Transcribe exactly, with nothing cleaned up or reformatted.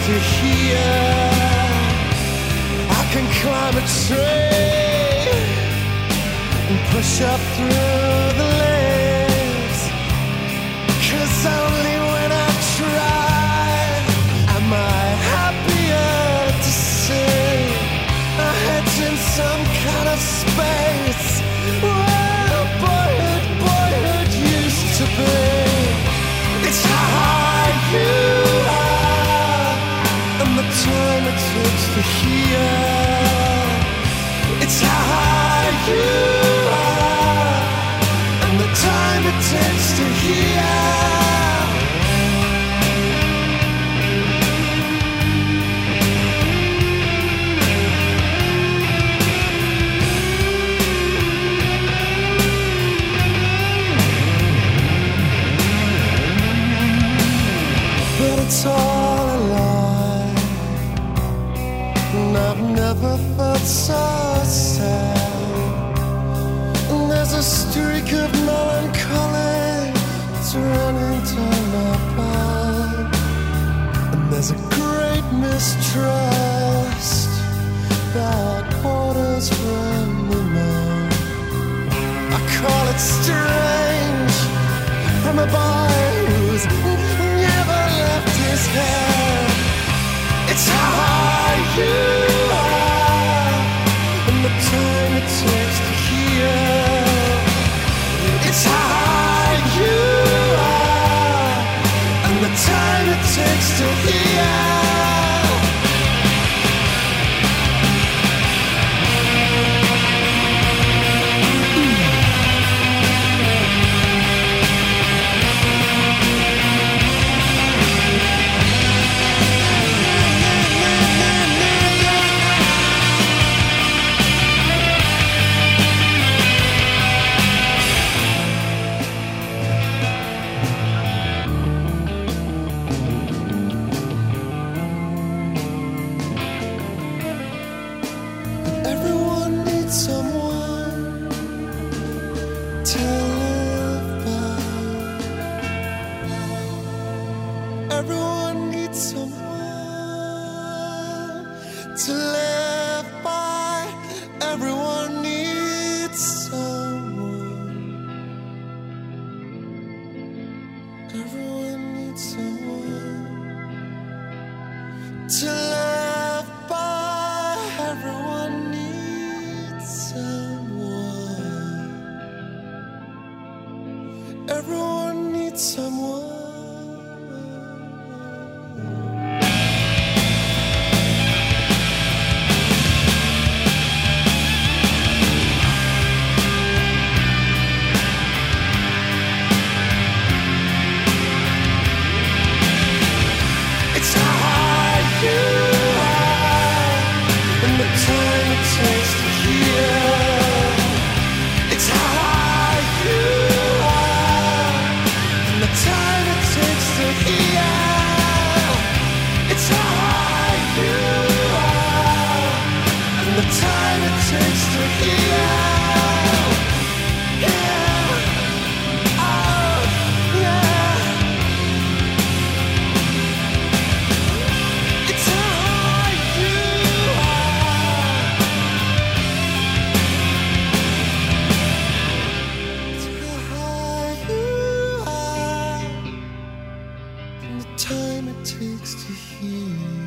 to hear. I can climb a tree and push up through the leaves, 'cause only when I try am I happier to see our heads in some kind of space where boyhood, boyhood used to be. It's how high you are and the time it takes to hear. It's how high you are and the time it takes to hear. But it's all a lie, and I've never felt so sad. And there's a streak of melancholy that's running down my back, and there's a great mistrust that borders from the man. I call it strange from a boy who's never left his head. It's how high you are and the time it takes to hear. It's how high you are and the time it takes to hear. Everyone needs someone to live by. Everyone needs someone to live by. Everyone needs someone. Everyone needs someone to live by. Everyone needs someone. Everyone needs someone. It's how high you are and the time it takes to hear. It's how high you are and the time it takes to hear. It's how high you are and the time it takes to hear. Yeah, oh, yeah. It's how high you are. It's how high you are and the time it takes to heal.